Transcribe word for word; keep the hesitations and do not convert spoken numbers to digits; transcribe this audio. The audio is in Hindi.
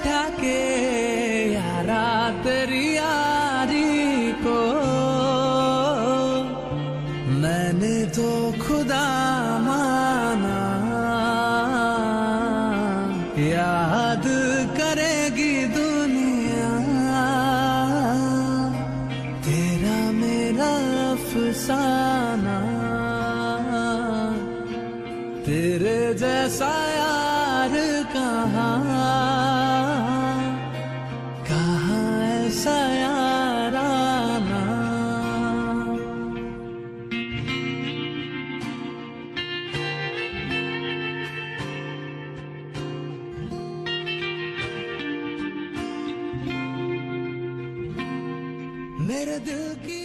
बैठा के यारा तेरी यारी को मैंने तो खुदा माना। याद करेगी दुनिया तेरा मेरा अफसाना। तेरे जैसा यार कहाँ कहाँ ऐसा याराना। मेरे दिल की